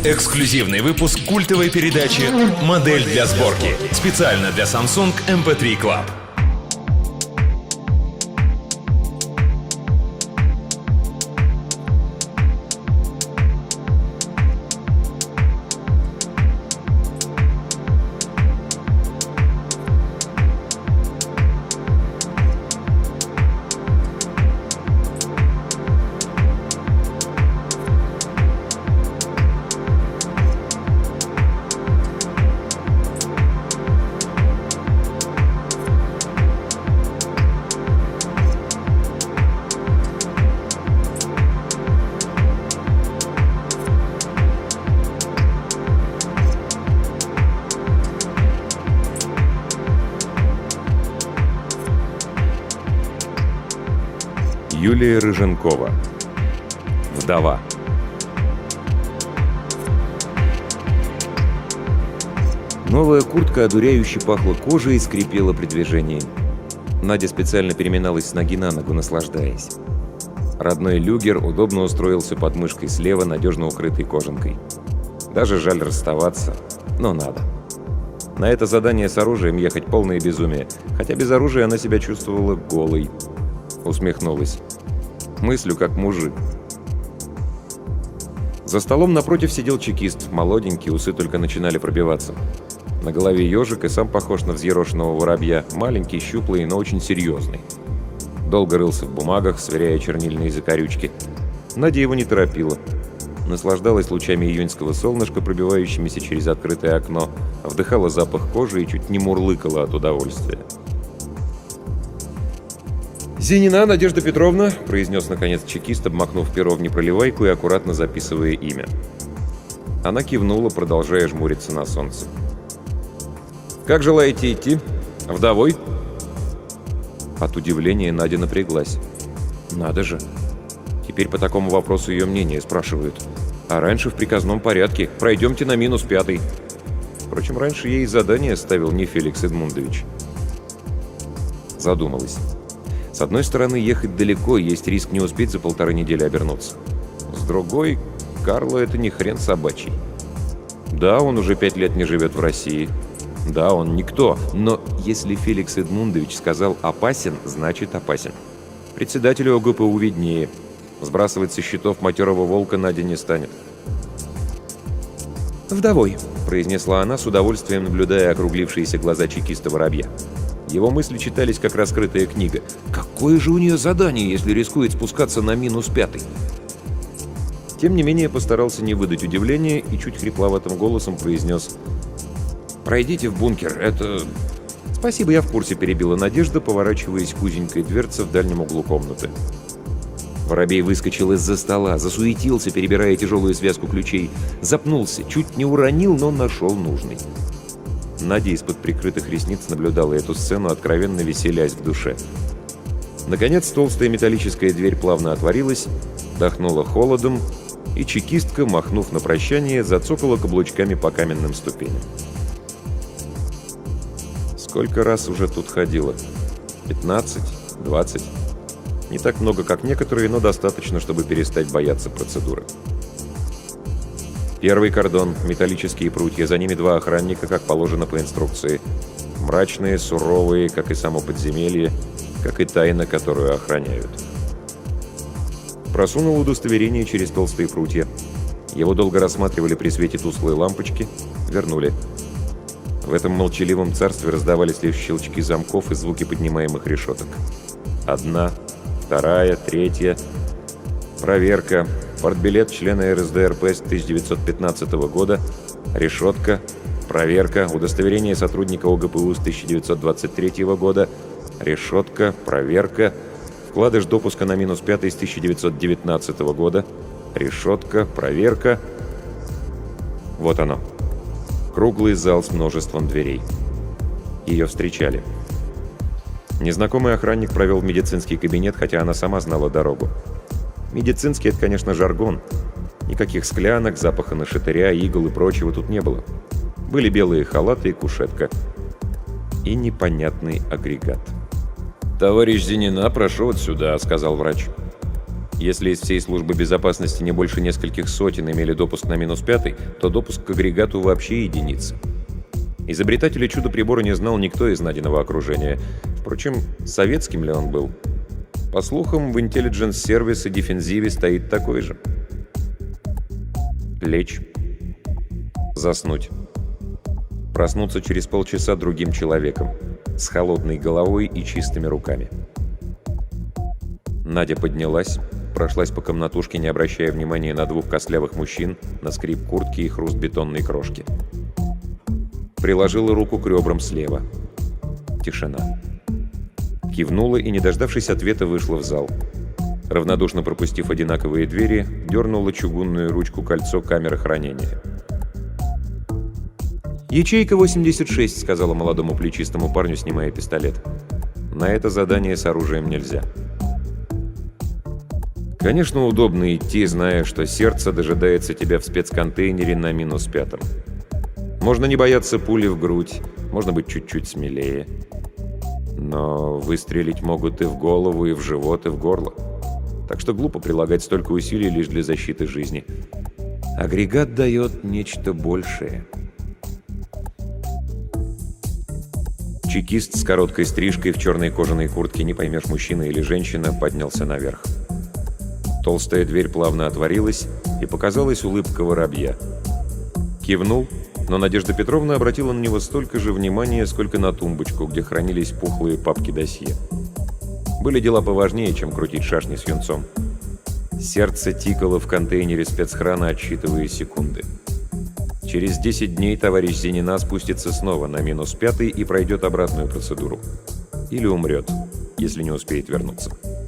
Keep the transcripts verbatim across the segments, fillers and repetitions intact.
Эксклюзивный выпуск культовой передачи «Модель для сборки». Специально для Samsung эм пи три Club. Юлия Рыженкова. Вдова. Новая куртка одуряюще пахла кожей и скрипела при движении. Надя специально переминалась с ноги на ногу, наслаждаясь. Родной люгер удобно устроился под мышкой слева, надежно укрытой кожанкой. Даже жаль расставаться, но надо. На это задание с оружием ехать полное безумие, хотя без оружия она себя чувствовала голой. Усмехнулась. Мыслю как мужик. За столом напротив сидел чекист, молоденький, усы только начинали пробиваться. На голове ежик и сам похож на взъерошенного воробья, маленький, щуплый, но очень серьезный. Долго рылся в бумагах, сверяя чернильные закорючки. Надя его не торопила. Наслаждалась лучами июньского солнышка, пробивающимися через открытое окно, вдыхала запах кожи и чуть не мурлыкала от удовольствия. «Зинина Надежда Петровна», — произнес наконец чекист, обмакнув перо в непроливайку и аккуратно записывая имя. Она кивнула, продолжая жмуриться на солнце. «Как желаете идти? Вдовой?» От удивления Надя напряглась. «Надо же! Теперь по такому вопросу ее мнение спрашивают. А раньше в приказном порядке. Пройдемте на минус пятый». Впрочем, раньше ей задание ставил не Феликс Эдмундович. Задумалась. С одной стороны, ехать далеко, есть риск не успеть за полторы недели обернуться. С другой, Карло — это не хрен собачий. Да, он уже пять лет не живет в России. Да, он никто. Но если Феликс Эдмундович сказал «опасен», значит опасен. Председателю ОГПУ виднее. Сбрасывать со счетов матерого волка Надя не станет. «Вдовой», — произнесла она, с удовольствием наблюдая округлившиеся глаза чекиста-воробья. Его мысли читались, как раскрытая книга. Какое же у нее задание, если рискует спускаться на минус пятый? Тем не менее, постарался не выдать удивления и чуть хрипловатым голосом произнес: «Пройдите в бункер, это...» «Спасибо, я в курсе», — перебила Надежда, поворачиваясь к узенькой дверце в дальнем углу комнаты. Воробей выскочил из-за стола, засуетился, перебирая тяжелую связку ключей. Запнулся, чуть не уронил, но нашел нужный. Надя из-под прикрытых ресниц наблюдала эту сцену, откровенно веселясь в душе. Наконец, толстая металлическая дверь плавно отворилась, дохнула холодом, и чекистка, махнув на прощание, зацокала каблучками по каменным ступеням. Сколько раз уже тут ходила? Пятнадцать? Двадцать? Не так много, как некоторые, но достаточно, чтобы перестать бояться процедуры. Первый кордон, металлические прутья, за ними два охранника, как положено по инструкции. Мрачные, суровые, как и само подземелье, как и тайна, которую охраняют. Просунул удостоверение через толстые прутья. Его долго рассматривали при свете тусклой лампочки, вернули. В этом молчаливом царстве раздавались лишь щелчки замков и звуки поднимаемых решеток. Одна, вторая, третья. Проверка. Портбилет члена эр эс дэ эр пэ с тысяча девятьсот пятнадцатого года. Решетка. Проверка. Удостоверение сотрудника о гэ пэ у с тысяча девятьсот двадцать третьего года. Решетка. Проверка. Вкладыш допуска на минус пятый с тысяча девятьсот девятнадцатого года. Решетка. Проверка. Вот оно. Круглый зал с множеством дверей. Ее встречали. Незнакомый охранник провел в медицинский кабинет, хотя она сама знала дорогу. Медицинский — это, конечно, жаргон. Никаких склянок, запаха нашатыря, игл и прочего тут не было. Были белые халаты и кушетка. И непонятный агрегат. «Товарищ Зинина, прошу вот сюда», — сказал врач. Если из всей службы безопасности не больше нескольких сотен имели допуск на минус пятый, то допуск к агрегату вообще единица. Изобретателя чудо-прибора не знал никто из Надиного окружения. Впрочем, советским ли он был? По слухам, в Intelligence Service и Дефензиве стоит такой же. Лечь. Заснуть. Проснуться через полчаса другим человеком, с холодной головой и чистыми руками. Надя поднялась, прошлась по комнатушке, не обращая внимания на двух костлявых мужчин, на скрип куртки и хруст бетонной крошки. Приложила руку к ребрам слева. Тишина. Кивнула и, не дождавшись ответа, вышла в зал. Равнодушно пропустив одинаковые двери, дернула чугунную ручку кольцо камеры хранения. «Ячейка восемьдесят шесть», — сказала молодому плечистому парню, снимая пистолет. «На это задание с оружием нельзя». Конечно, удобно идти, зная, что сердце дожидается тебя в спецконтейнере на минус пятом. Можно не бояться пули в грудь, можно быть чуть-чуть смелее. Но выстрелить могут и в голову, и в живот, и в горло. Так что глупо прилагать столько усилий лишь для защиты жизни. Агрегат дает нечто большее. Чекист с короткой стрижкой в черной кожаной куртке, не поймешь, мужчина или женщина, поднялся наверх. Толстая дверь плавно отворилась, и показалась улыбка воробья. Кивнул, но Надежда Петровна обратила на него столько же внимания, сколько на тумбочку, где хранились пухлые папки досье. Были дела поважнее, чем крутить шашни с юнцом. Сердце тикало в контейнере спецхрана, отсчитывая секунды. Через десять дней товарищ Зенина спустится снова на минус пятый и пройдет обратную процедуру. Или умрет, если не успеет вернуться.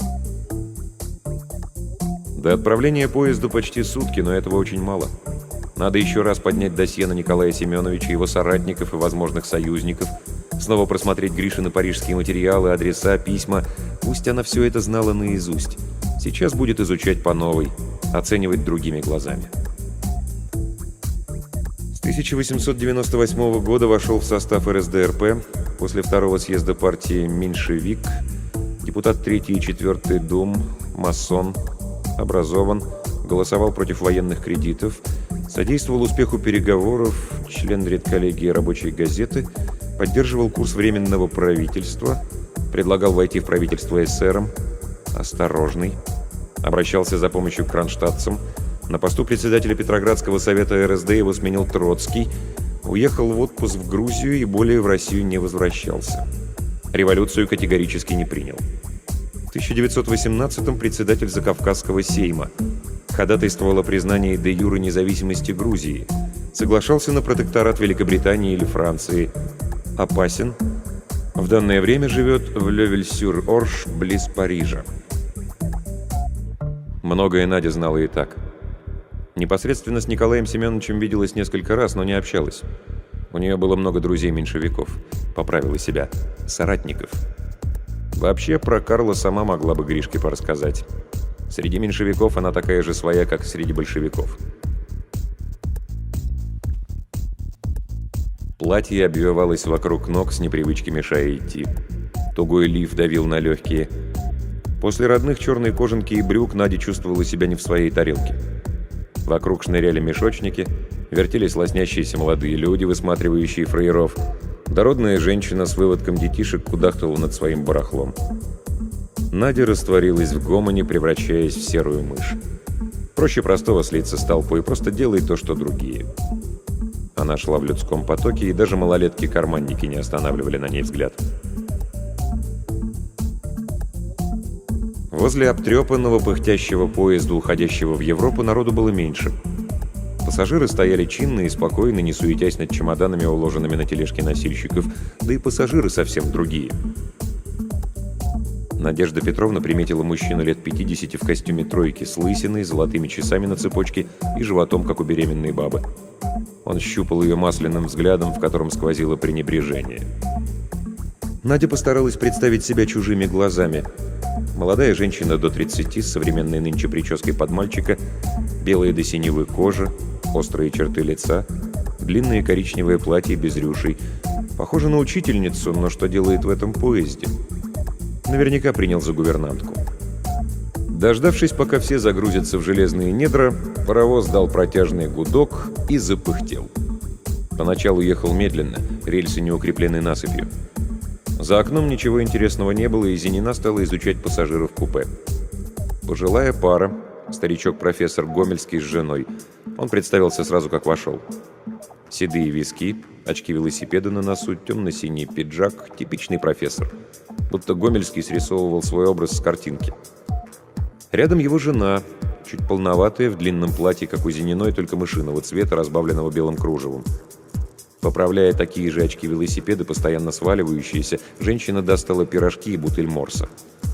До отправления поезду почти сутки, но этого очень мало. Надо еще раз поднять досье на Николая Семеновича, его соратников и возможных союзников, снова просмотреть Гришины парижские материалы, адреса, письма. Пусть она все это знала наизусть. Сейчас будет изучать по новой, оценивать другими глазами. С тысяча восемьсот девяносто восьмого года вошел в состав эр эс дэ эр пэ, после второго съезда партии меньшевик, депутат третьей и четвертой дум, масон, образован, голосовал против военных кредитов, содействовал успеху переговоров, член редколлегии рабочей газеты, поддерживал курс Временного правительства, предлагал войти в правительство эсерам, осторожный, обращался за помощью к кронштадтцам, на посту председателя Петроградского совета эр эс дэ его сменил Троцкий, уехал в отпуск в Грузию и более в Россию не возвращался. Революцию категорически не принял. В тысяча девятьсот восемнадцатом председатель Закавказского сейма, ходатайствовал о признании де-юре независимости Грузии, соглашался на протекторат Великобритании или Франции. Опасен. В данное время живет в Лёвель-сюр-Орш, близ Парижа. Многое Надя знала и так. Непосредственно с Николаем Семеновичем виделась несколько раз, но не общалась. У нее было много друзей-меньшевиков. Поправила себя. Соратников. Вообще, про Карла сама могла бы Гришке порассказать. Среди меньшевиков она такая же своя, как среди большевиков. Платье обвивалось вокруг ног, с непривычки мешая идти. Тугой лиф давил на легкие. После родных черной кожанки и брюк Надя чувствовала себя не в своей тарелке. Вокруг шныряли мешочники, вертелись лоснящиеся молодые люди, высматривающие фраеров. Дородная женщина с выводком детишек кудахтала над своим барахлом. Надя растворилась в гомоне, превращаясь в серую мышь. Проще простого слиться с толпой, просто делай то, что другие. Она шла в людском потоке, и даже малолетки-карманники не останавливали на ней взгляд. Возле обтрепанного пыхтящего поезда, уходящего в Европу, народу было меньше. Пассажиры стояли чинно и спокойно, не суетясь над чемоданами, уложенными на тележке носильщиков, да и пассажиры совсем другие. Надежда Петровна приметила мужчину лет пятидесяти в костюме тройки с лысиной, золотыми часами на цепочке и животом, как у беременной бабы. Он щупал ее масляным взглядом, в котором сквозило пренебрежение. Надя постаралась представить себя чужими глазами. Молодая женщина до тридцати с современной нынче прической под мальчика, белая до синевой кожа, острые черты лица, длинное коричневое платье без рюшей. Похоже на учительницу, но что делает в этом поезде? Наверняка принял за гувернантку. Дождавшись, пока все загрузятся в железные недра, паровоз дал протяжный гудок и запыхтел. Поначалу ехал медленно, рельсы не укреплены насыпью. За окном ничего интересного не было, и Зинина стала изучать пассажиров купе. Пожилая пара, старичок-профессор Гомельский с женой. Он представился сразу, как вошел. Седые виски, очки велосипеда на носу, темно-синий пиджак, типичный профессор. Будто Гомельский срисовывал свой образ с картинки. Рядом его жена, чуть полноватая, в длинном платье, как у Зининой, только мышиного цвета, разбавленного белым кружевом. Поправляя такие же очки велосипеда, постоянно сваливающиеся, женщина достала пирожки и бутыль морса.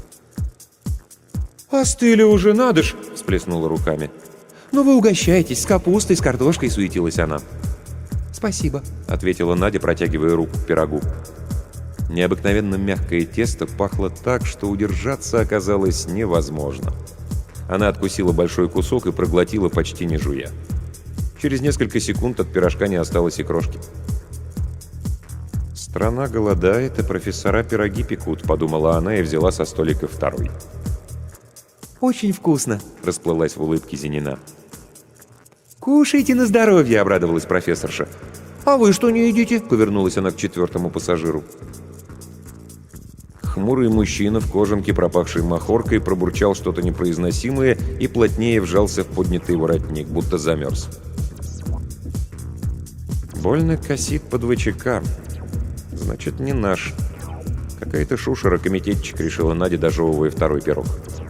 «Остыли уже, надо ж!» — всплеснула руками. «Ну вы угощайтесь, с капустой, с картошкой», — суетилась она. «Спасибо», — ответила Надя, протягивая руку к пирогу. Необыкновенно мягкое тесто пахло так, что удержаться оказалось невозможно. Она откусила большой кусок и проглотила, почти не жуя. Через несколько секунд от пирожка не осталось и крошки. «Страна голодает, и профессора пироги пекут», — подумала она и взяла со столика второй. «Очень вкусно», — расплылась в улыбке Зинина. «Кушайте на здоровье», — обрадовалась профессорша. «А вы что не едите?» — повернулась она к четвертому пассажиру. Хмурый мужчина в кожанке, пропахшей махоркой, пробурчал что-то непроизносимое и плотнее вжался в поднятый воротник, будто замерз. «Больно косит под ВЧК. Значит, не наш. Какая-то шушера-комитетчик», — решила Надя, дожевывая второй пирог.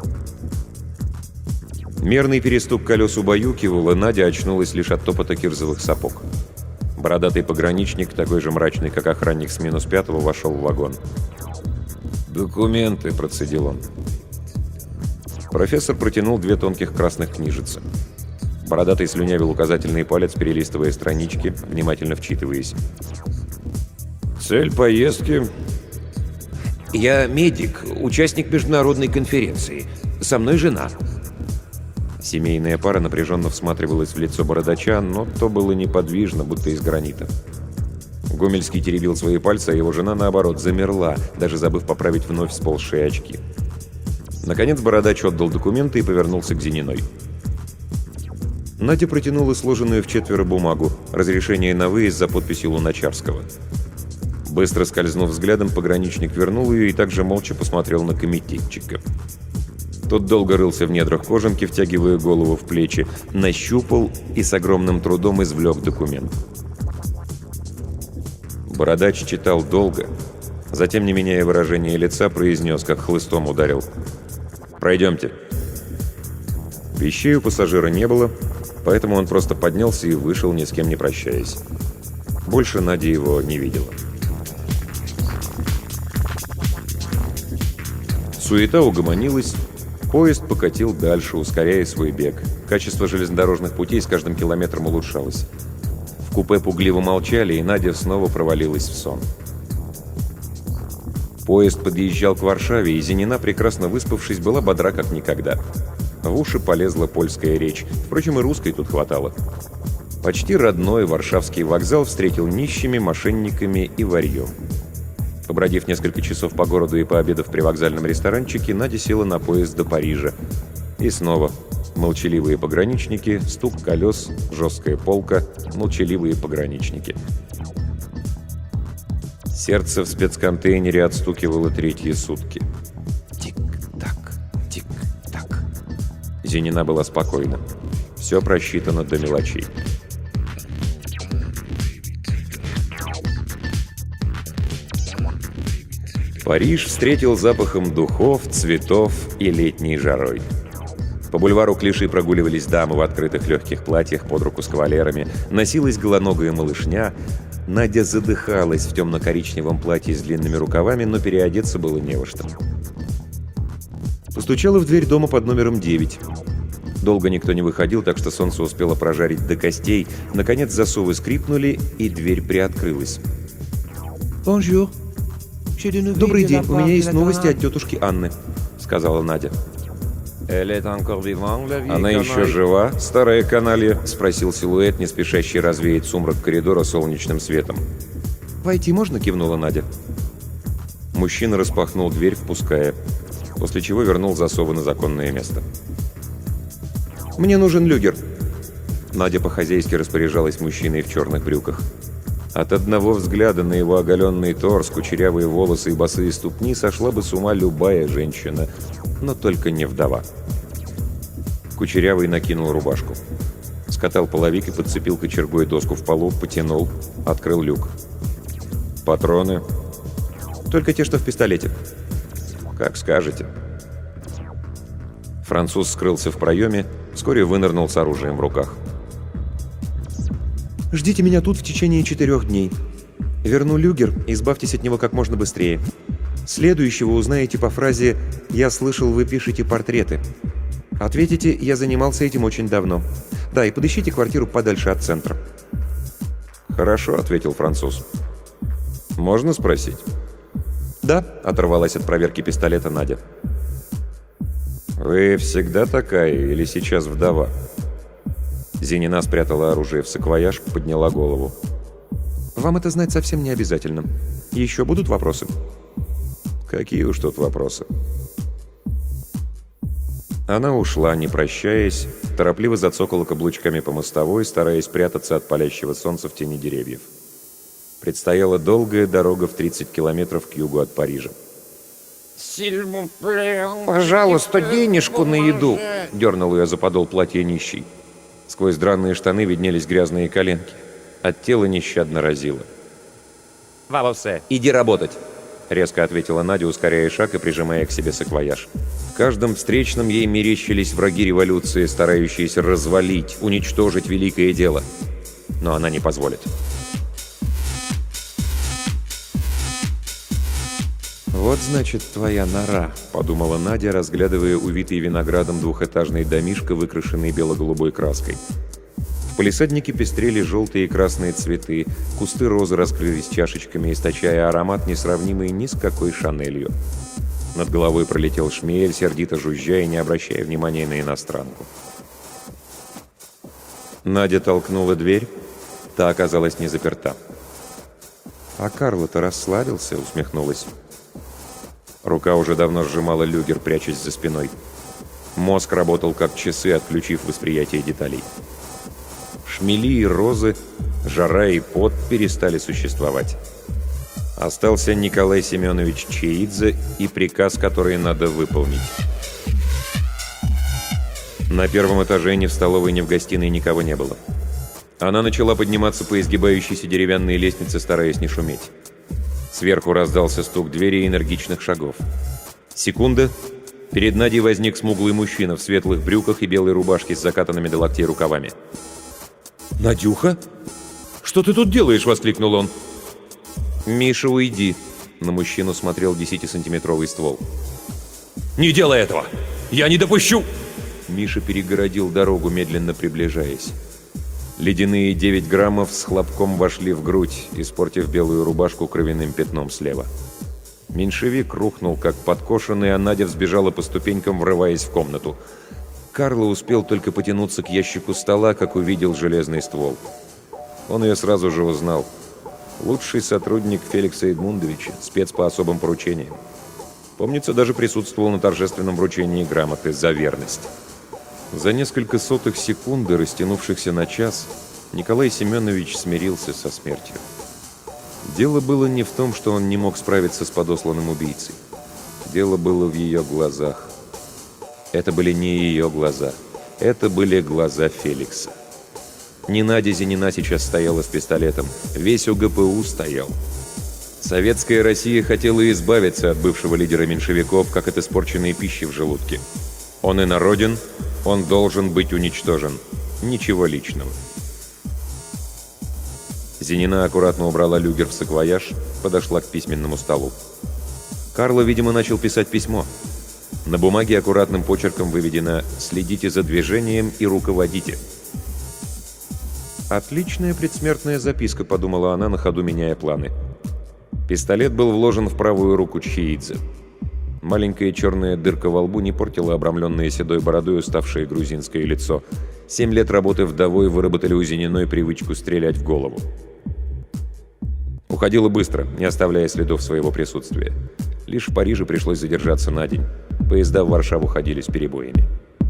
Мерный перестук колес убаюкивал, и Надя очнулась лишь от топота кирзовых сапог. Бородатый пограничник, такой же мрачный, как охранник с минус пятого, вошел в вагон. «Документы», — процедил он. Профессор протянул две тонких красных книжицы. Бородатый слюнявил указательный палец, перелистывая странички, внимательно вчитываясь. «Цель поездки...» «Я медик, участник международной конференции. Со мной жена». Семейная пара напряженно всматривалась в лицо бородача, но то было неподвижно, будто из гранита. Гомельский теребил свои пальцы, а его жена, наоборот, замерла, даже забыв поправить вновь сползшие очки. Наконец бородач отдал документы и повернулся к Зининой. Надя протянула сложенную в четверо бумагу, разрешение на выезд за подписью Луначарского. Быстро скользнув взглядом, пограничник вернул ее и также молча посмотрел на комитетчика. Тот долго рылся в недрах кожанки, втягивая голову в плечи, нащупал и с огромным трудом извлек документ. Бородач читал долго, затем, не меняя выражения лица, произнес, как хлыстом ударил: «Пройдемте». Вещей у пассажира не было, поэтому он просто поднялся и вышел, ни с кем не прощаясь. Больше Надя его не видела. Суета угомонилась, поезд покатил дальше, ускоряя свой бег. Качество железнодорожных путей с каждым километром улучшалось. В купе пугливо молчали, и Надя снова провалилась в сон. Поезд подъезжал к Варшаве, и Зинина, прекрасно выспавшись, была бодра как никогда. В уши полезла польская речь, впрочем, и русской тут хватало. Почти родной варшавский вокзал встретил нищими, мошенниками и варьем. Побродив несколько часов по городу и пообедав при вокзальном ресторанчике, Надя села на поезд до Парижа. И снова молчаливые пограничники, стук колес, жесткая полка, молчаливые пограничники. Сердце в спецконтейнере отстукивало третьи сутки. Тик-так, тик-так. Зинина была спокойна. Все просчитано до мелочей. Париж встретил запахом духов, цветов и летней жарой. По бульвару Клиши прогуливались дамы в открытых легких платьях под руку с кавалерами, носилась голоногая малышня. Надя задыхалась в темно-коричневом платье с длинными рукавами, но переодеться было не во что. Постучала в дверь дома под номером девять. Долго никто не выходил, так что солнце успело прожарить до костей. Наконец засовы скрипнули, и дверь приоткрылась. «Бонжур». «Добрый день, у меня есть новости от тетушки Анны», — сказала Надя. «Она еще жива, старая каналья?» — спросил силуэт, не спешащий развеять сумрак коридора солнечным светом. «Войти можно?» — кивнула Надя. Мужчина распахнул дверь, впуская. после чего вернул засовы на законное место. Мне нужен люгер. Надя по-хозяйски распоряжалась мужчиной в черных брюках. От одного взгляда на его оголенный торс, кучерявые волосы и босые ступни сошла бы с ума любая женщина, но только не вдова. Кучерявый накинул рубашку. Скатал половик и подцепил кочергой доску в полу, потянул, открыл люк. «Патроны?» Только те, что в пистолете». «Как скажете». Француз скрылся в проеме, вскоре вынырнул с оружием в руках. «Ждите меня тут в течение четырех дней. Верну люгер, избавьтесь от него как можно быстрее. Следующего узнаете по фразе «Я слышал, вы пишете портреты». Ответите «Я занимался этим очень давно». Да, и подыщите квартиру подальше от центра». «Хорошо», — ответил француз. «Можно спросить?» «Да», — оторвалась от проверки пистолета Надя. «Вы всегда такая или сейчас вдова?» Зинина спрятала оружие в саквояж, подняла голову. «Вам это знать совсем не обязательно. Еще будут вопросы?» «Какие уж тут вопросы?» Она ушла, не прощаясь, торопливо зацокала каблучками по мостовой, стараясь спрятаться от палящего солнца в тени деревьев. Предстояла долгая дорога в тридцать километров к югу от Парижа. «Пожалуйста, денежку на еду!» — дернул ее за подол платья нищий. Сквозь драные штаны виднелись грязные коленки. От тела нещадно разило. «Валосе!» «Иди работать!» — резко ответила Надя, ускоряя шаг и прижимая к себе саквояж. В каждом встречном ей мерещились враги революции, старающиеся развалить, уничтожить великое дело. Но она не позволит. «Вот, значит, твоя нора», — подумала Надя, разглядывая увитый виноградом двухэтажный домишко, выкрашенный бело-голубой краской. В палисаднике пестрели желтые и красные цветы, кусты розы раскрылись чашечками, источая аромат, несравнимый ни с какой шанелью. Над головой пролетел шмель, сердито жужжа и не обращая внимания на иностранку. Надя толкнула дверь, та оказалась не заперта. «А Карло-то расслабился», — усмехнулась. Рука уже давно сжимала люгер, прячась за спиной. Мозг работал как часы, отключив восприятие деталей. Шмели и розы, жара и пот перестали существовать. Остался Николай Семенович Чеидзе и приказ, который надо выполнить. На первом этаже ни в столовой, ни в гостиной никого не было. Она начала подниматься по изгибающейся деревянной лестнице, стараясь не шуметь. Сверху раздался стук двери и энергичных шагов. Секунда. Перед Надей возник смуглый мужчина в светлых брюках и белой рубашке с закатанными до локтей рукавами. «Надюха? Что ты тут делаешь?» — воскликнул он. «Миша, уйди!» — на мужчину смотрел десятисантиметровый ствол. «Не делай этого! Я не допущу!» Миша перегородил дорогу, медленно приближаясь. Ледяные девять граммов с хлопком вошли в грудь, испортив белую рубашку кровяным пятном слева. Меньшевик рухнул, как подкошенный, а Надя взбежала по ступенькам, врываясь в комнату. Карло успел только потянуться к ящику стола, как увидел железный ствол. Он ее сразу же узнал. Лучший сотрудник Феликса Эдмундовича, спец по особым поручениям. Помнится, даже присутствовал на торжественном вручении грамоты за верность. За несколько сотых секунды, растянувшихся на час, Николай Семенович смирился со смертью. Дело было не в том, что он не мог справиться с подосланным убийцей. Дело было в ее глазах. Это были не ее глаза. Это были глаза Феликса. Не Надя Зинина сейчас стояла с пистолетом. Весь ОГПУ стоял. Советская Россия хотела избавиться от бывшего лидера меньшевиков, как от испорченной пищи в желудке. Он инороден, он должен быть уничтожен. Ничего личного. Зинина аккуратно убрала люгер в саквояж, подошла к письменному столу. Карло, видимо, начал писать письмо. На бумаге аккуратным почерком выведено «Следите за движением и руководите». «Отличная предсмертная записка», — подумала она, на ходу меняя планы. Пистолет был вложен в правую руку Чеидзе. Маленькая черная дырка во лбу не портила обрамленное седой бородой уставшее грузинское лицо. Семь лет работы вдовой выработали у Зининой привычку стрелять в голову. Уходила быстро, не оставляя следов своего присутствия. Лишь в Париже пришлось задержаться на день. Поезда в Варшаву ходили с перебоями.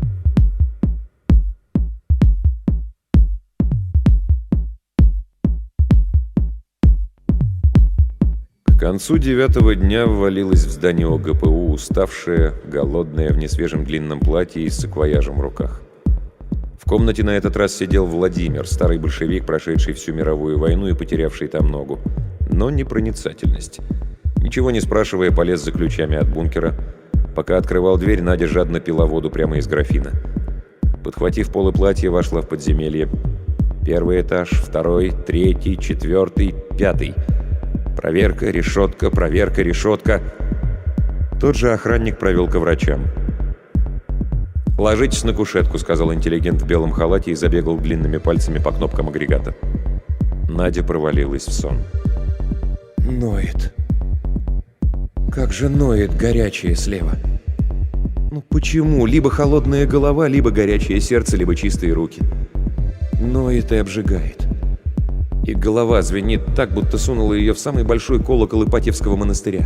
К концу девятого дня ввалилась в здание ОГПУ, уставшая, голодная, в несвежем длинном платье и с саквояжем в руках. В комнате на этот раз сидел Владимир, старый большевик, прошедший всю мировую войну и потерявший там ногу. Но не проницательность. Ничего не спрашивая, полез за ключами от бункера. Пока открывал дверь, Надя жадно пила воду прямо из графина. Подхватив полы платья, вошла в подземелье. Первый этаж, второй, третий, четвертый, пятый. Проверка, решетка, проверка, решетка. Тот же охранник провел ко врачам. «Ложитесь на кушетку», — сказал интеллигент в белом халате и забегал длинными пальцами по кнопкам агрегата. Надя провалилась в сон. Ноет. Как же ноет горячее слева. Ну почему? Либо холодная голова, либо горячее сердце, либо чистые руки. Ноет и обжигает. И голова звенит так, будто сунула ее в самый большой колокол Ипатьевского монастыря.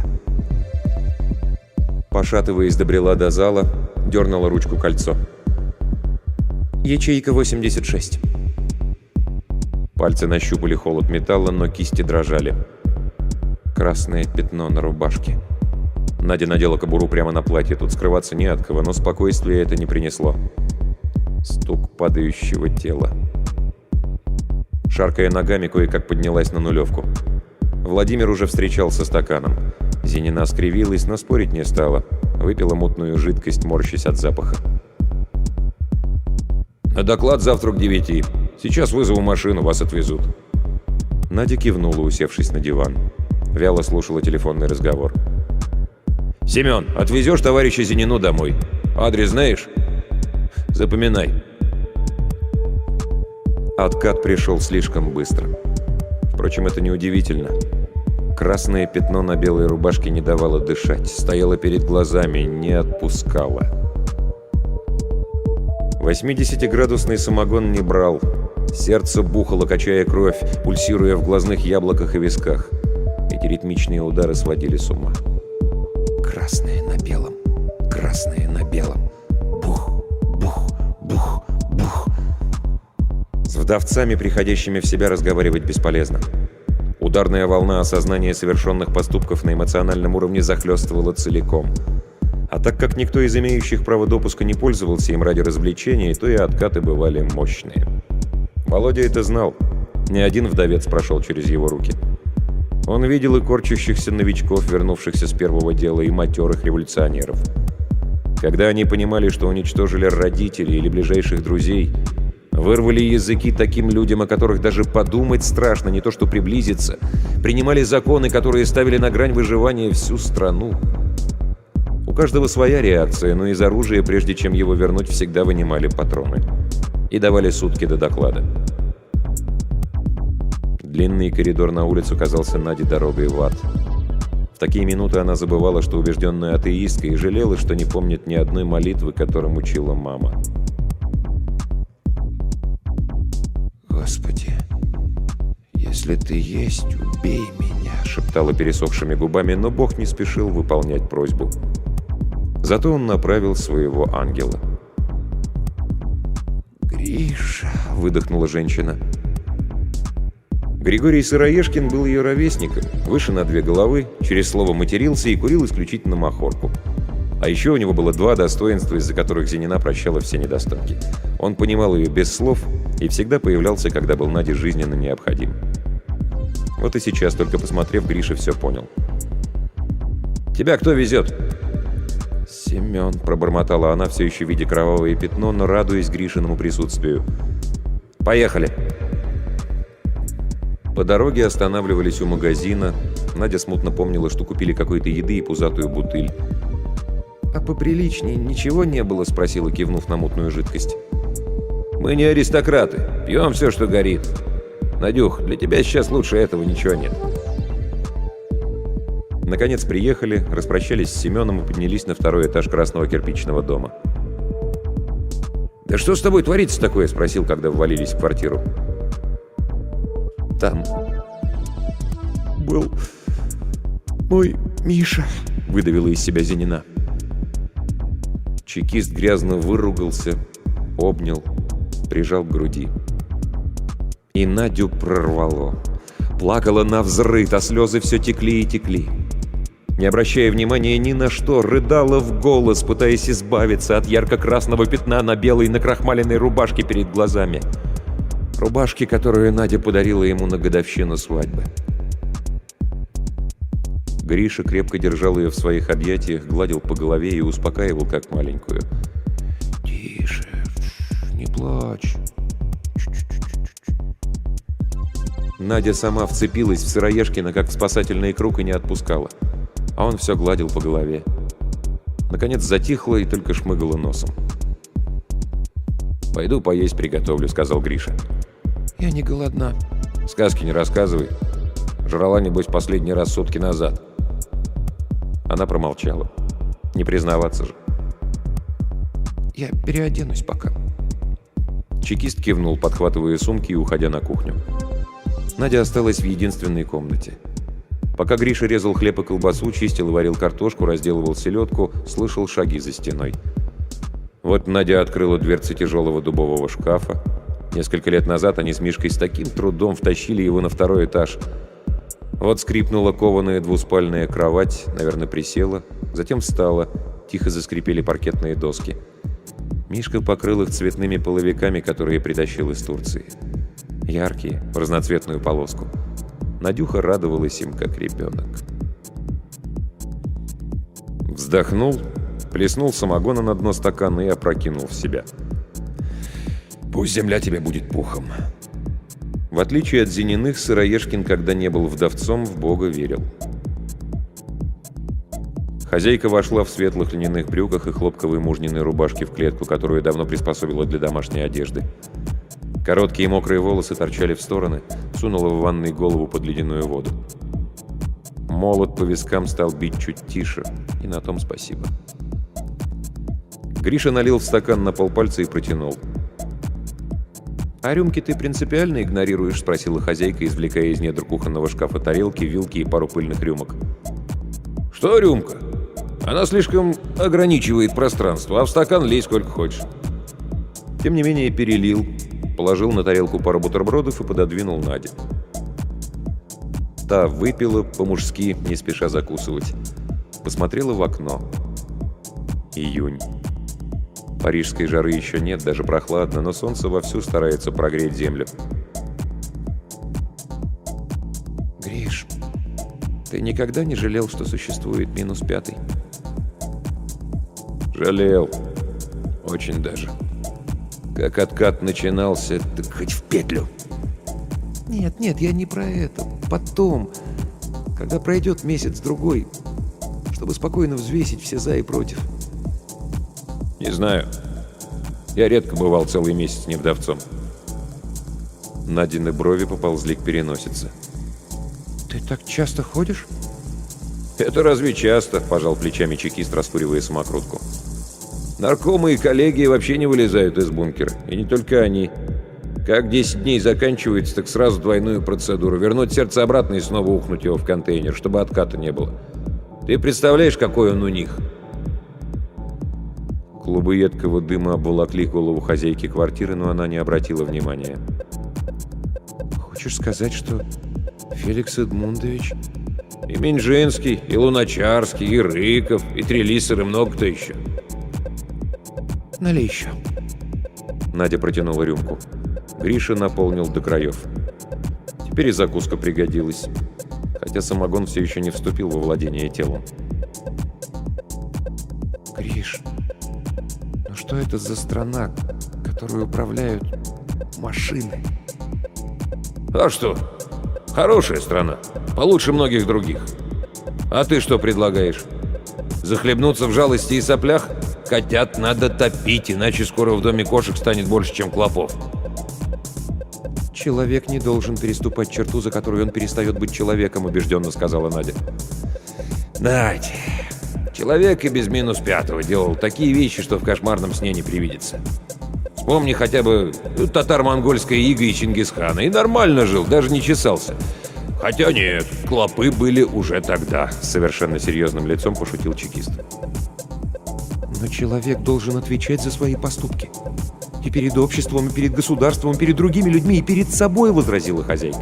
Пошатываясь, добрела до зала, дернула ручку кольцо. Ячейка восемьдесят шесть. Пальцы нащупали холод металла, но кисти дрожали. Красное пятно на рубашке. Надя надела кобуру прямо на платье. Тут скрываться не от кого, но спокойствия это не принесло. Стук падающего тела. Шаркая ногами, кое-как поднялась на нулевку. Владимир уже встречал со стаканом. Зинина скривилась, но спорить не стала. Выпила мутную жидкость, морщась от запаха. «На доклад завтра к девяти. Сейчас вызову машину, вас отвезут». Надя кивнула, усевшись на диван. Вяло слушала телефонный разговор. «Семен, отвезешь товарища Зинину домой? Адрес знаешь? Запоминай». Откат пришел слишком быстро. Впрочем, это неудивительно. Красное пятно на белой рубашке не давало дышать, стояло перед глазами, не отпускало. восьмидесятиградусный самогон не брал. Сердце бухало, качая кровь, пульсируя в глазных яблоках и висках. Эти ритмичные удары сводили с ума. Красное на белом, красное на белом. Бух, бух, бух, бух. С вдовцами, приходящими в себя, разговаривать бесполезно. Ударная волна осознания совершенных поступков на эмоциональном уровне захлестывала целиком. А так как никто из имеющих право допуска не пользовался им ради развлечения, то и откаты бывали мощные. Володя это знал. Ни один вдовец прошел через его руки. Он видел и корчащихся новичков, вернувшихся с первого дела, и матерых революционеров. Когда они понимали, что уничтожили родителей или ближайших друзей, вырвали языки таким людям, о которых даже подумать страшно, не то что приблизиться, принимали законы, которые ставили на грань выживания всю страну. У каждого своя реакция, но из оружия, прежде чем его вернуть, всегда вынимали патроны. И давали сутки до доклада. Длинный коридор на улицу казался Наде дорогой в ад. В такие минуты она забывала, что убежденная атеистка, и жалела, что не помнит ни одной молитвы, которым учила мама. «Господи, если ты есть, убей меня», — шептала пересохшими губами, но Бог не спешил выполнять просьбу. Зато он направил своего ангела. «Гриша», — выдохнула женщина. Григорий Сыроежкин был ее ровесником, выше на две головы, через слово матерился и курил исключительно махорку. А еще у него было два достоинства, из-за которых Зинина прощала все недостатки. Он понимал ее без слов и всегда появлялся, когда был Наде жизненно необходим. Вот и сейчас, только посмотрев, Гриша все понял. «Тебя кто везет?» «Семен», — пробормотала она, все еще видя кровавое пятно, но радуясь Гришиному присутствию. «Поехали!» По дороге останавливались у магазина. Надя смутно помнила, что купили какой-то еды и пузатую бутыль. «А поприличнее ничего не было?» — спросила, кивнув на мутную жидкость. «Мы не аристократы. Пьем все, что горит. Надюх, для тебя сейчас лучше этого ничего нет». Наконец приехали, распрощались с Семеном и поднялись на второй этаж красного кирпичного дома. «Да что с тобой творится такое?» — спросил, когда ввалились в квартиру. «Там был мой Миша», — выдавила из себя Зинина. Чекист грязно выругался, обнял, прижал к груди. И Надю прорвало. Плакала навзрыд, а слезы все текли и текли. Не обращая внимания ни на что, рыдала в голос, пытаясь избавиться от ярко-красного пятна на белой накрахмаленной рубашке перед глазами. Рубашке, которую Надя подарила ему на годовщину свадьбы. Гриша крепко держал ее в своих объятиях, гладил по голове и успокаивал, как маленькую. «Тише, не плачь». Надя сама вцепилась в Сыроежкина, как в спасательный круг, и не отпускала. А он все гладил по голове. Наконец затихла и только шмыгала носом. «Пойду поесть приготовлю», — сказал Гриша. «Я не голодна». «Сказки не рассказывай. Жрала, небось, последний раз сутки назад». Она промолчала. Не признаваться же. «Я переоденусь пока». Чекист кивнул, подхватывая сумки и уходя на кухню. Надя осталась в единственной комнате. Пока Гриша резал хлеб и колбасу, чистил и варил картошку, разделывал селедку, слышал шаги за стеной. Вот Надя открыла дверцы тяжелого дубового шкафа. Несколько лет назад они с Мишкой с таким трудом втащили его на второй этаж. Вот скрипнула кованая двуспальная кровать, наверное, присела, затем встала, тихо заскрипели паркетные доски. Мишка покрыл их цветными половиками, которые притащил из Турции. Яркие, в разноцветную полоску. Надюха радовалась им, как ребенок. Вздохнул, плеснул самогона на дно стакана и опрокинул в себя. «Пусть земля тебе будет пухом». В отличие от Зениных, Сыроежкин, когда не был вдовцом, в Бога верил. Хозяйка вошла в светлых льняных брюках и хлопковой мужниной рубашке в клетку, которую давно приспособила для домашней одежды. Короткие мокрые волосы торчали в стороны, сунула в ванной голову под ледяную воду. Молот по вискам стал бить чуть тише, и на том спасибо. Гриша налил в стакан на полпальца и протянул. «А рюмки ты принципиально игнорируешь?» — спросила хозяйка, извлекая из недр кухонного шкафа тарелки, вилки и пару пыльных рюмок. «Что рюмка? Она слишком ограничивает пространство, а в стакан лей сколько хочешь». Тем не менее перелил, положил на тарелку пару бутербродов и пододвинул Наде. Та выпила по-мужски, не спеша закусывать. Посмотрела в окно. Июнь. Парижской жары еще нет, даже прохладно, но солнце вовсю старается прогреть землю. «Гриш, ты никогда не жалел, что существует минус пятый?» «Жалел. Очень даже. Как откат начинался, так хоть в петлю». «Нет, нет, я не про это. Потом, когда пройдет месяц-другой, чтобы спокойно взвесить все за и против». «Не знаю. Я редко бывал целый месяц не вдовцом». Надины брови поползли к переносице. «Ты так часто ходишь?» «Это разве часто?» – пожал плечами чекист, раскуривая самокрутку. «Наркомы и коллеги вообще не вылезают из бункера. И не только они. Как десять дней заканчивается, так сразу двойную процедуру. Вернуть сердце обратно и снова ухнуть его в контейнер, чтобы отката не было. Ты представляешь, какой он у них?» Клубы едкого дыма обволокли голову хозяйки квартиры, но она не обратила внимания. «Хочешь сказать, что Феликс Эдмундович...» «И Минжинский, и Луначарский, и Рыков, и Трелиссер, и много кто еще». «Налей еще». Надя протянула рюмку. Гриша наполнил до краев. Теперь и закуска пригодилась, хотя самогон все еще не вступил во владение телом. «Гриш, ну что это за страна, которую управляют машины?» «А что? Хорошая страна. Получше многих других. А ты что предлагаешь? Захлебнуться в жалости и соплях? Котят надо топить, иначе скоро в доме кошек станет больше, чем клопов». «Человек не должен переступать черту, за которую он перестает быть человеком», — убежденно сказала Надя. «Надь, человек и без минус пятого делал такие вещи, что в кошмарном сне не привидится. Вспомни хотя бы татаро-монгольское иго и Чингисхана. И нормально жил, даже не чесался. Хотя нет, клопы были уже тогда», — с совершенно серьезным лицом пошутил чекист. Но человек должен отвечать за свои поступки. И перед обществом, и перед государством, и перед другими людьми, и перед собой, — возразила хозяйка.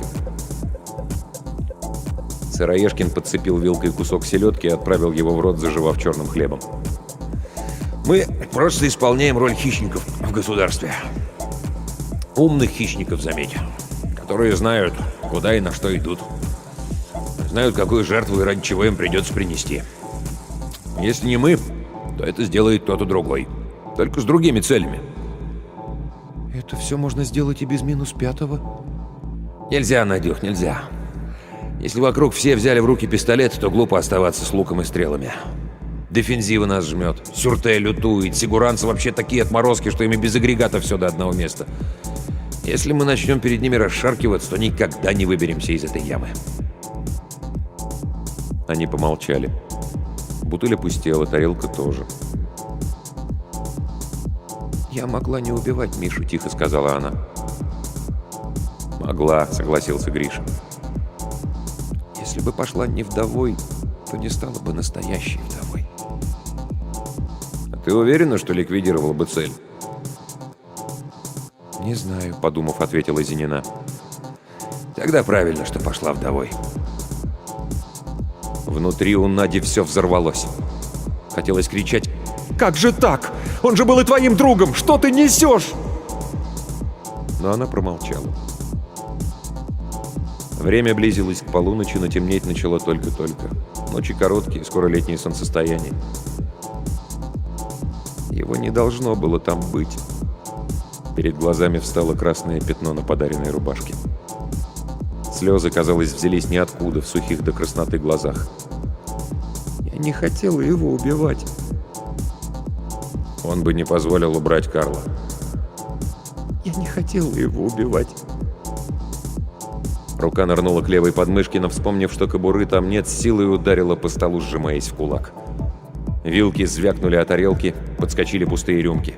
Сыроежкин подцепил вилкой кусок селедки и отправил его в рот, заживав черным хлебом. «Мы просто исполняем роль хищников в государстве. Умных хищников, заметь, которые знают, куда и на что идут. Знают, какую жертву и ради чего им придется принести. Если не мы, то это сделает кто-то другой. Только с другими целями». Это все можно сделать и без минус пятого? «Нельзя, Надюх, нельзя. Если вокруг все взяли в руки пистолет, то глупо оставаться с луком и стрелами. Дефензива нас жмет, Сюрте лютует, сигуранцы вообще такие отморозки, что ими без агрегата все до одного места. Если мы начнем перед ними расшаркиваться, то никогда не выберемся из этой ямы». Они помолчали. Бутыль опустела, тарелка тоже. «Я могла не убивать Мишу», — тихо сказала она. «Могла», — согласился Гриша. «Если бы пошла не вдовой, то не стала бы настоящей вдовой». «А ты уверена, что ликвидировала бы цель?» «Не знаю», — подумав, ответила Зинина. «Тогда правильно, что пошла вдовой». Внутри у Нади все взорвалось. Хотелось кричать: «Как же так? Он же был и твоим другом! Что ты несешь?» Но она промолчала. Время близилось к полуночи, но темнеть начало только-только. Ночи короткие, скоро летнее солнцестояние. Его не должно было там быть. Перед глазами встало красное пятно на подаренной рубашке. Слезы, казалось, взялись ниоткуда в сухих до красноты глазах. «Я не хотела его убивать». Он бы не позволил убрать Карла. «Я не хотела его убивать». Рука нырнула к левой подмышке, но, вспомнив, что кобуры там нет, с силой ударила по столу, сжимаясь в кулак. Вилки звякнули о тарелки, подскочили пустые рюмки.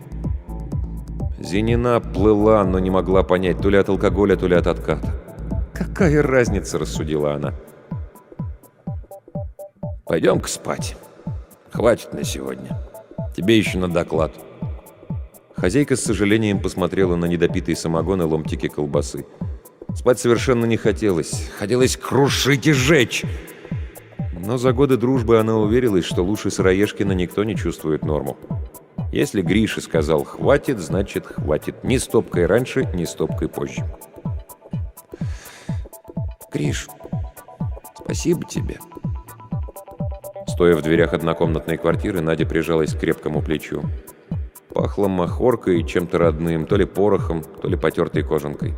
Зинина плыла, но не могла понять, то ли от алкоголя, то ли от отката. «Какая разница?» — рассудила она. «Пойдем-ка спать. Хватит на сегодня. Тебе еще на доклад». Хозяйка с сожалением посмотрела на недопитый самогон и ломтики колбасы. Спать совершенно не хотелось. Хотелось крушить и сжечь. Но за годы дружбы она уверилась, что лучше Сыроежкина никто не чувствует норму. Если Гриша сказал «хватит», значит «хватит». Ни стопкой раньше, ни стопкой позже. «Гриш, спасибо тебе». Стоя в дверях однокомнатной квартиры, Надя прижалась к крепкому плечу. Пахло махоркой и чем-то родным, то ли порохом, то ли потертой кожанкой.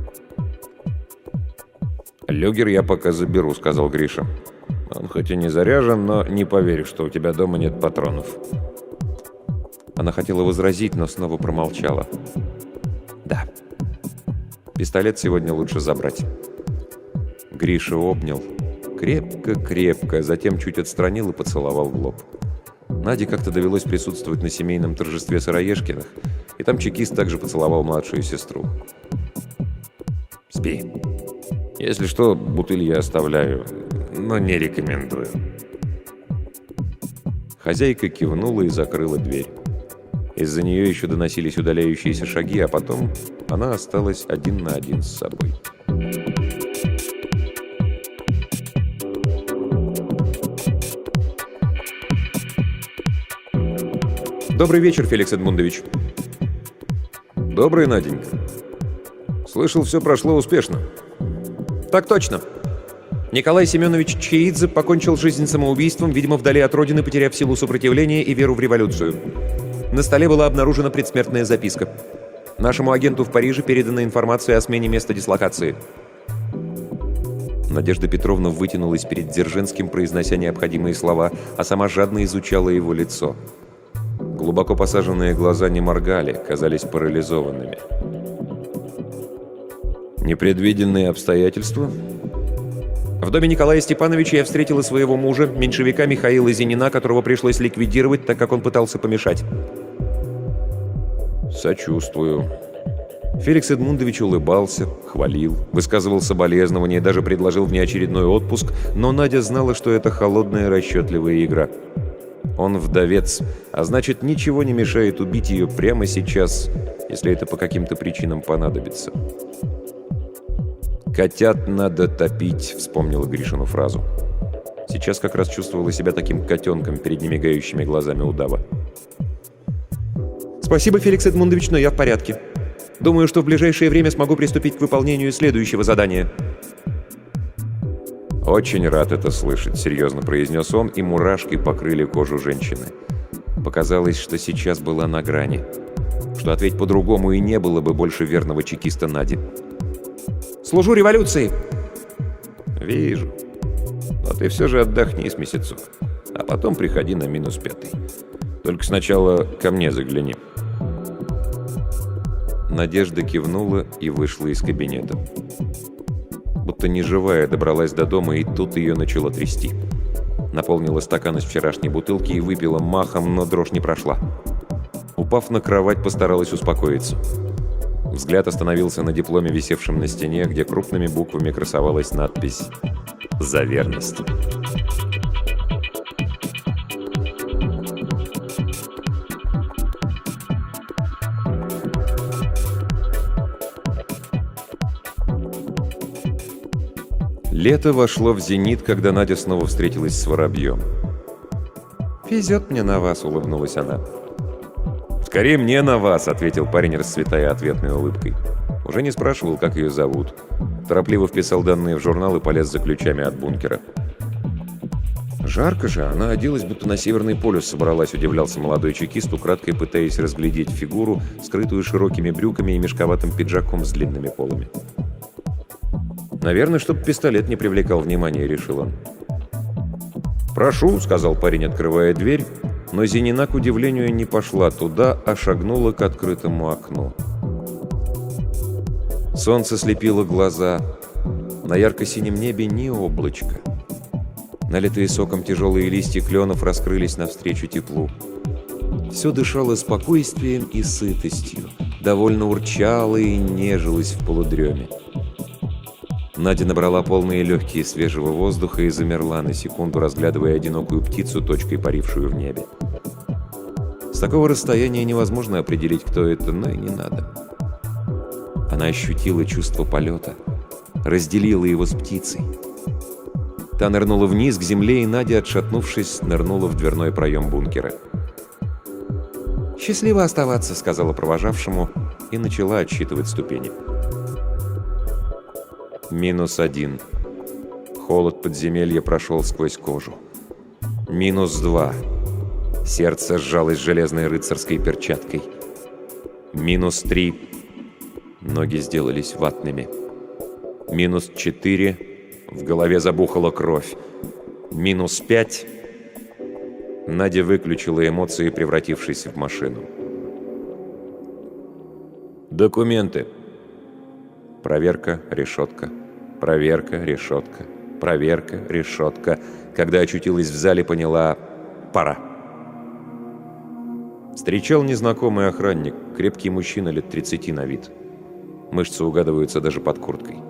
«Люгер я пока заберу», — сказал Гриша. «Он хоть и не заряжен, но не поверю, что у тебя дома нет патронов». Она хотела возразить, но снова промолчала. «Да, пистолет сегодня лучше забрать». Гриша обнял. Крепко-крепко, затем чуть отстранил и поцеловал в лоб. Наде как-то довелось присутствовать на семейном торжестве Сыроежкиных, и там чекист также поцеловал младшую сестру. «Спи. Если что, бутыль я оставляю, но не рекомендую». Хозяйка кивнула и закрыла дверь. Из-за нее еще доносились удаляющиеся шаги, а потом она осталась один на один с собой. «Добрый вечер, Феликс Эдмундович». «Добрый, Наденька. Слышал, все прошло успешно». «Так точно. Николай Семенович Чхеидзе покончил жизнь самоубийством, видимо, вдали от родины, потеряв силу сопротивления и веру в революцию. На столе была обнаружена предсмертная записка. Нашему агенту в Париже передана информация о смене места дислокации». Надежда Петровна вытянулась перед Дзержинским, произнося необходимые слова, а сама жадно изучала его лицо. Глубоко посаженные глаза не моргали, казались парализованными. «Непредвиденные обстоятельства?» В доме Николая Степановича я встретила своего мужа, меньшевика Михаила Зинина, которого пришлось ликвидировать, так как он пытался помешать. «Сочувствую». Феликс Эдмундович улыбался, хвалил, высказывал соболезнования, даже предложил внеочередной отпуск, но Надя знала, что это холодная расчетливая игра. Он вдовец, а значит, ничего не мешает убить ее прямо сейчас, если это по каким-то причинам понадобится. «Котят надо топить», — вспомнила Гришину фразу. Сейчас как раз чувствовала себя таким котенком перед немигающими глазами удава. «Спасибо, Феликс Эдмундович, но я в порядке. Думаю, что в ближайшее время смогу приступить к выполнению следующего задания». «Очень рад это слышать», — серьезно произнес он, и мурашки покрыли кожу женщины. Показалось, что сейчас была на грани. Что ответь по-другому и не было бы больше верного чекиста Нади. «Служу революции!» «Вижу. Но ты все же отдохни с месяцок, а потом приходи на минус пятый. Только сначала ко мне загляни». Надежда кивнула и вышла из кабинета. Будто неживая добралась до дома, и тут ее начало трясти. Наполнила стакан из вчерашней бутылки и выпила махом, но дрожь не прошла. Упав на кровать, постаралась успокоиться. Взгляд остановился на дипломе, висевшем на стене, где крупными буквами красовалась надпись «За верность». Лето вошло в зенит, когда Надя снова встретилась с Воробьем. «Везет мне на вас», — улыбнулась она. «Скорее мне на вас», — ответил парень, расцветая ответной улыбкой. Уже не спрашивал, как ее зовут. Торопливо вписал данные в журнал и полез за ключами от бункера. «Жарко же, она оделась, будто на Северный полюс собралась», — удивлялся молодой чекист, украдкой пытаясь разглядеть фигуру, скрытую широкими брюками и мешковатым пиджаком с длинными полами. «Наверное, чтобы пистолет не привлекал внимания», — решил он. «Прошу», — сказал парень, открывая дверь, но Зинина, к удивлению, не пошла туда, а шагнула к открытому окну. Солнце слепило глаза. На ярко-синем небе ни облачка. Налитые соком тяжелые листья кленов раскрылись навстречу теплу. Все дышало спокойствием и сытостью, довольно урчало и нежилось в полудреме. Надя набрала полные легкие свежего воздуха и замерла на секунду, разглядывая одинокую птицу, точкой парившую в небе. С такого расстояния невозможно определить, кто это, но и не надо. Она ощутила чувство полета, разделила его с птицей. Та нырнула вниз к земле, и Надя, отшатнувшись, нырнула в дверной проем бункера. «Счастливо оставаться», — сказала провожавшему, и начала отсчитывать ступени. Минус один. Холод подземелья прошел сквозь кожу. Минус два. Сердце сжалось железной рыцарской перчаткой. Минус три. Ноги сделались ватными. Минус четыре. В голове забухала кровь. Минус пять. Надя выключила эмоции, превратившись в машину. Документы. Проверка, решетка. Проверка, решетка. Проверка, решетка. Когда очутилась в зале, поняла – пора. Встречал незнакомый охранник, крепкий мужчина лет тридцати на вид. Мышцы угадываются даже под курткой.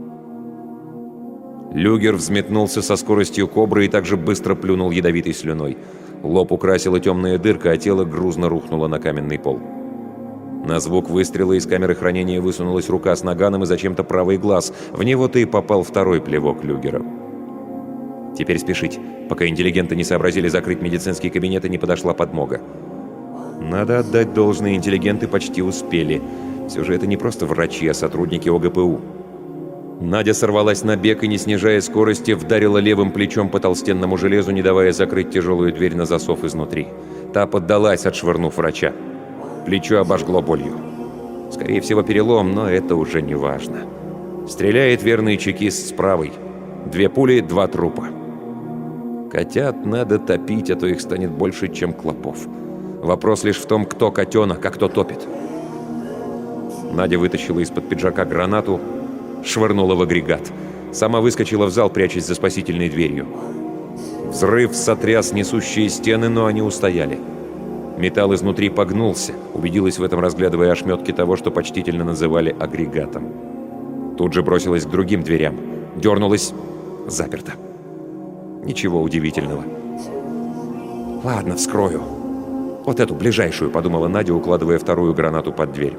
Люгер взметнулся со скоростью кобры и также быстро плюнул ядовитой слюной. Лоб украсила темная дырка, а тело грузно рухнуло на каменный пол. На звук выстрела из камеры хранения высунулась рука с наганом и зачем-то правый глаз. В него-то и попал второй плевок Люгера. Теперь спешить, пока интеллигенты не сообразили закрыть медицинский кабинет и не подошла подмога. Надо отдать должное, интеллигенты почти успели. Все же это не просто врачи, а сотрудники О Гэ Пэ У. Надя сорвалась на бег и, не снижая скорости, вдарила левым плечом по толстенному железу, не давая закрыть тяжелую дверь на засов изнутри. Та поддалась, отшвырнув врача. Плечо обожгло болью. Скорее всего, перелом, но это уже не важно. Стреляет верный чекист с правой. Две пули, два трупа. Котят надо топить, а то их станет больше, чем клопов. Вопрос лишь в том, кто котенок, а кто топит. Надя вытащила из-под пиджака гранату, швырнула в агрегат. Сама выскочила в зал, прячась за спасительной дверью. Взрыв сотряс несущие стены, но они устояли. Металл изнутри погнулся, убедилась в этом, разглядывая ошметки того, что почтительно называли агрегатом. Тут же бросилась к другим дверям. Дернулась. Заперто. Ничего удивительного. Ладно, вскрою. Вот эту, ближайшую, подумала Надя, укладывая вторую гранату под дверь.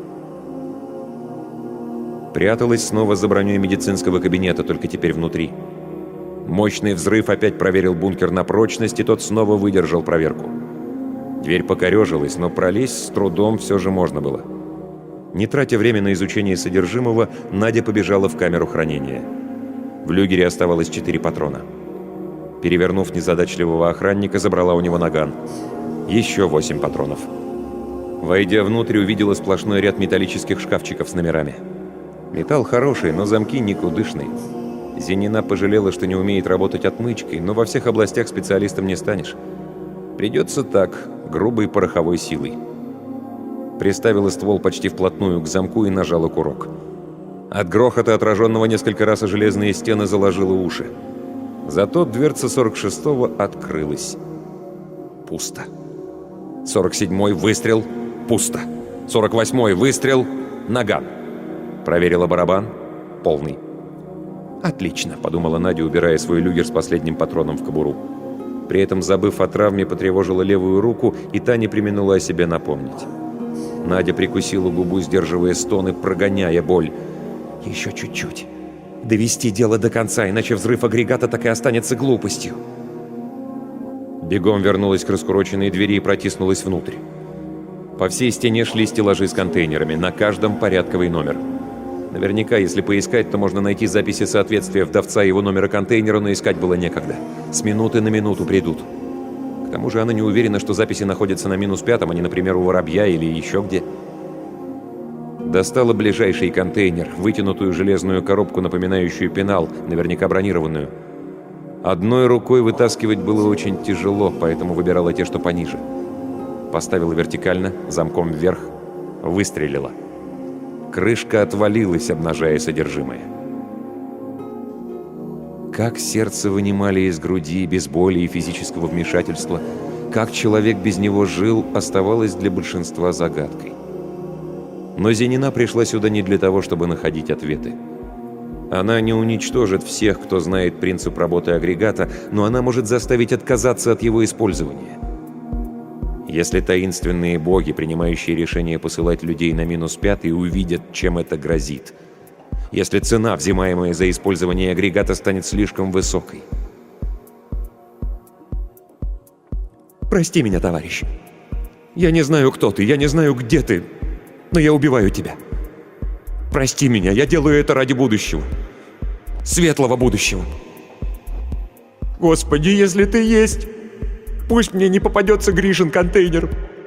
Пряталась снова за броней медицинского кабинета, только теперь внутри. Мощный взрыв опять проверил бункер на прочность, и тот снова выдержал проверку. Дверь покорежилась, но пролезть с трудом все же можно было. Не тратя время на изучение содержимого, Надя побежала в камеру хранения. В люгере оставалось четыре патрона. Перевернув незадачливого охранника, забрала у него наган. Еще восемь патронов. Войдя внутрь, увидела сплошной ряд металлических шкафчиков с номерами. Металл хороший, но замки никудышные. Зенина пожалела, что не умеет работать отмычкой, но во всех областях специалистом не станешь. Придется так, грубой пороховой силой. Приставила ствол почти вплотную к замку и нажала курок. От грохота, отраженного несколько раз о железные стены, заложила уши. Зато дверца сорок шестого открылась. Пусто. сорок седьмой выстрел. Пусто. сорок восьмой выстрел. Наган. Проверила барабан. Полный. «Отлично», — подумала Надя, убирая свой люгер с последним патроном в кобуру. При этом, забыв о травме, потревожила левую руку, и та не преминула о себе напомнить. Надя прикусила губу, сдерживая стоны, прогоняя боль. «Еще чуть-чуть. Довести дело до конца, иначе взрыв агрегата так и останется глупостью». Бегом вернулась к раскуроченной двери и протиснулась внутрь. По всей стене шли стеллажи с контейнерами, на каждом порядковый номер. Наверняка, если поискать, то можно найти записи соответствия вдовца и его номера контейнера, но искать было некогда. С минуты на минуту придут. К тому же она не уверена, что записи находятся на минус пятом, а не, например, у Воробья или еще где. Достала ближайший контейнер, вытянутую железную коробку, напоминающую пенал, наверняка бронированную. Одной рукой вытаскивать было очень тяжело, поэтому выбирала те, что пониже. Поставила вертикально, замком вверх, выстрелила. Крышка отвалилась, обнажая содержимое. Как сердце вынимали из груди без боли и физического вмешательства, как человек без него жил, оставалось для большинства загадкой. Но Зенина пришла сюда не для того, чтобы находить ответы. Она не уничтожит всех, кто знает принцип работы агрегата, но она может заставить отказаться от его использования. Если таинственные боги, принимающие решение посылать людей на минус пятый, увидят, чем это грозит. Если цена, взимаемая за использование агрегата, станет слишком высокой. «Прости меня, товарищ. Я не знаю, кто ты, я не знаю, где ты, но я убиваю тебя. Прости меня, я делаю это ради будущего. Светлого будущего. Господи, если ты есть, пусть мне не попадется Гришин контейнер».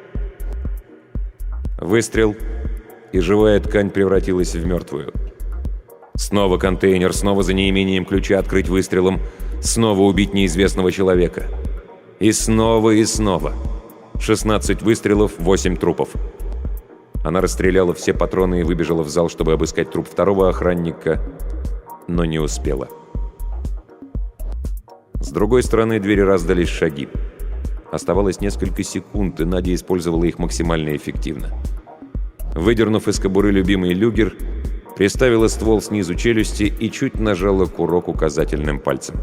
Выстрел, и живая ткань превратилась в мертвую. Снова контейнер, снова за неимением ключа открыть выстрелом, снова убить неизвестного человека. И снова, и снова. шестнадцать выстрелов, восемь трупов. Она расстреляла все патроны и выбежала в зал, чтобы обыскать труп второго охранника, но не успела. С другой стороны двери раздались шаги. Оставалось несколько секунд, и Надя использовала их максимально эффективно. Выдернув из кобуры любимый люгер, приставила ствол снизу челюсти и чуть нажала курок указательным пальцем.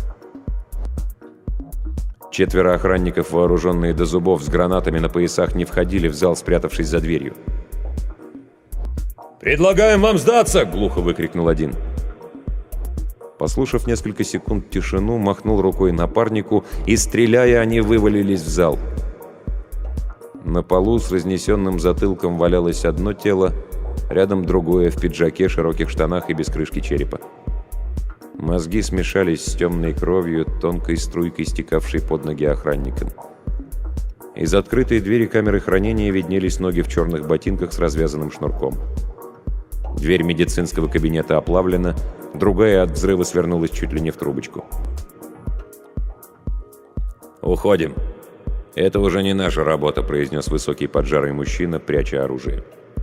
Четверо охранников, вооруженные до зубов с гранатами на поясах, не входили в зал, спрятавшись за дверью. «Предлагаем вам сдаться!» — глухо выкрикнул один. Послушав несколько секунд тишину, махнул рукой напарнику, и, стреляя, они вывалились в зал. На полу с разнесенным затылком валялось одно тело, рядом другое в пиджаке, широких штанах и без крышки черепа. Мозги смешались с темной кровью, тонкой струйкой, стекавшей под ноги охранникам. Из открытой двери камеры хранения виднелись ноги в черных ботинках с развязанным шнурком. Дверь медицинского кабинета оплавлена, другая от взрыва свернулась чуть ли не в трубочку. «Уходим. Это уже не наша работа», — произнес высокий поджарый мужчина, пряча оружие.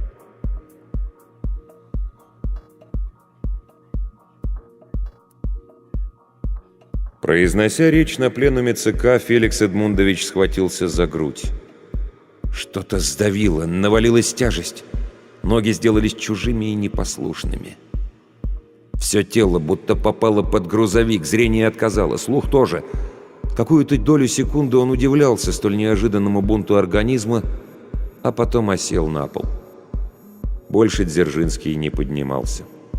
Произнося речь на пленуме ЦК, Феликс Эдмундович схватился за грудь. Что-то сдавило, навалилась тяжесть. Ноги сделались чужими и непослушными. Все тело будто попало под грузовик, зрение отказало, слух тоже. Какую-то долю секунды он удивлялся столь неожиданному бунту организма, а потом осел на пол. Больше Дзержинский не поднимался.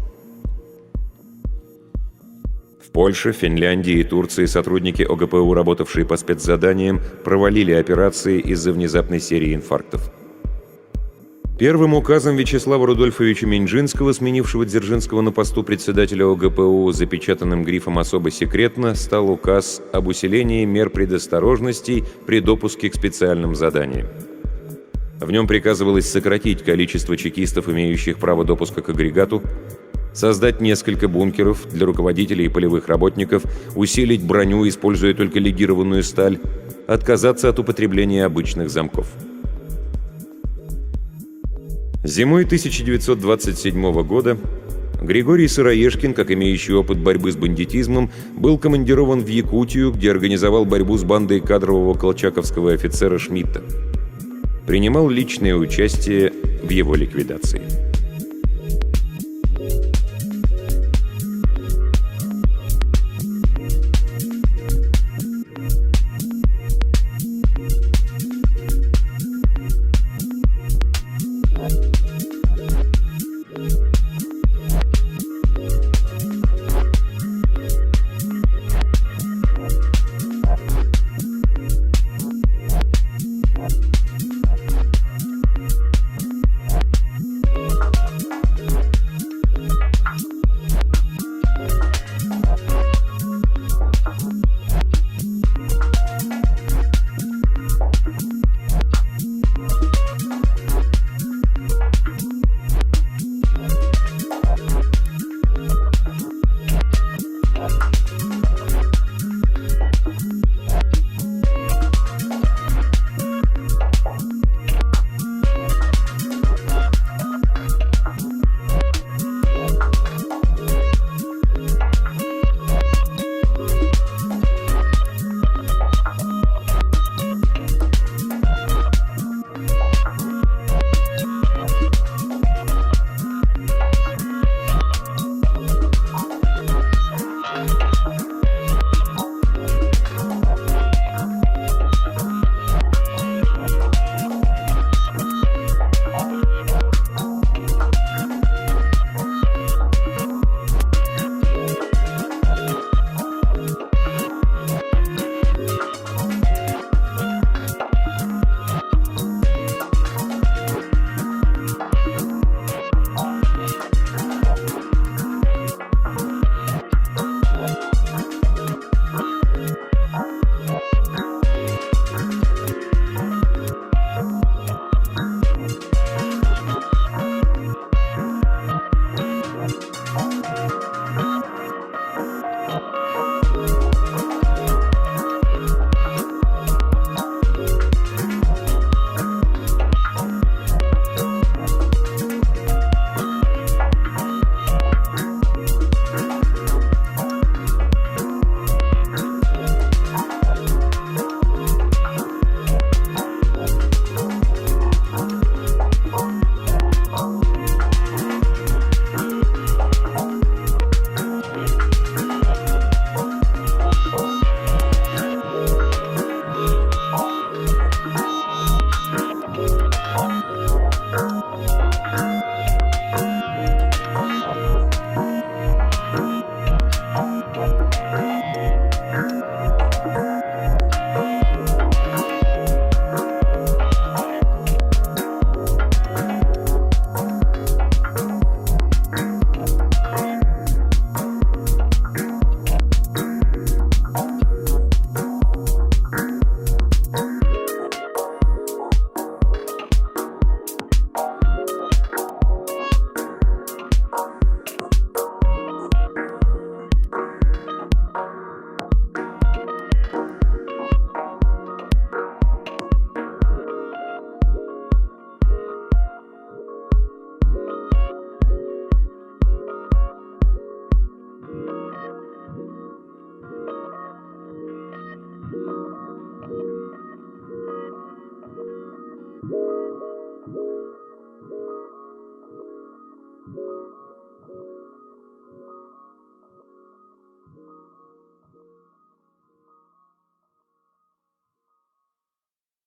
В Польше, Финляндии и Турции сотрудники ОГПУ, работавшие по спецзаданиям, провалили операции из-за внезапной серии инфарктов. Первым указом Вячеслава Рудольфовича Минжинского, сменившего Дзержинского на посту председателя ОГПУ, запечатанным грифом «Особо секретно», стал указ об усилении мер предосторожности при допуске к специальным заданиям. В нем приказывалось сократить количество чекистов, имеющих право допуска к агрегату, создать несколько бункеров для руководителей и полевых работников, усилить броню, используя только легированную сталь, отказаться от употребления обычных замков. Зимой тысяча девятьсот двадцать седьмого года Григорий Сыроежкин, как имеющий опыт борьбы с бандитизмом, был командирован в Якутию, где организовал борьбу с бандой кадрового колчаковского офицера Шмидта. Принимал личное участие в его ликвидации.